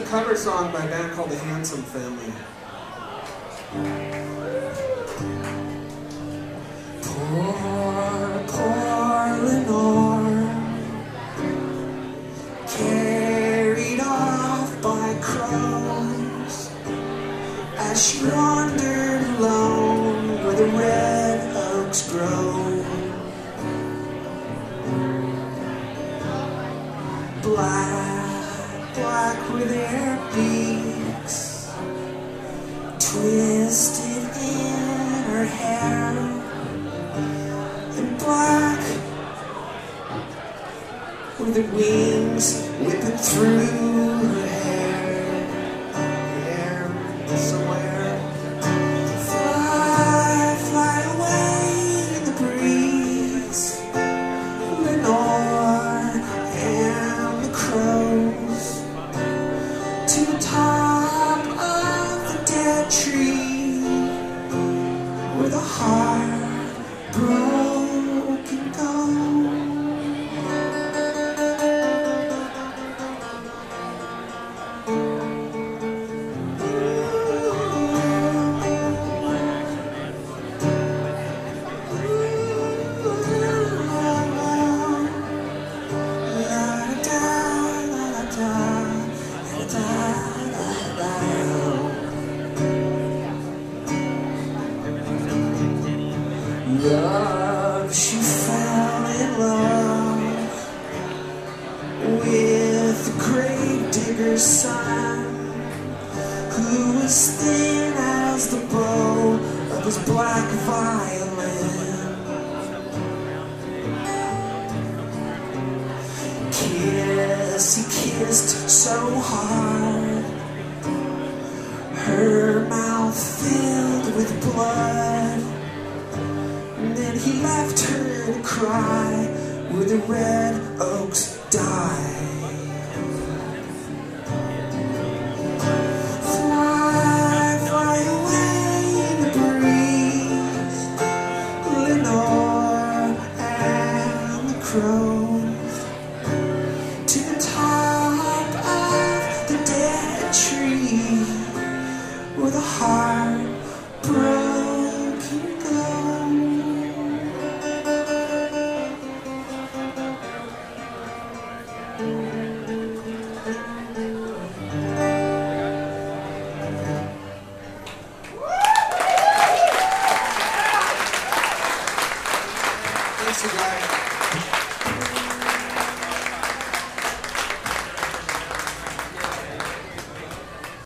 a cover song by a band called the Handsome Family. Poor Lenore, carried off by crows as she wandered alone where the red oaks grow. Black were their beaks, twisted in her hair, and black were the wings whipping through her hair. Somewhere, fly away in the breeze, Lenore and the crows, to the top of the dead tree where the heartbroken go. Love, she fell in love with the grave digger's son, who was thin as the bow of his black violin. He kissed so hard, her mouth filled with blood. Then he left her to cry where the red oaks die. Fly away in the breeze, Lenore and the crows.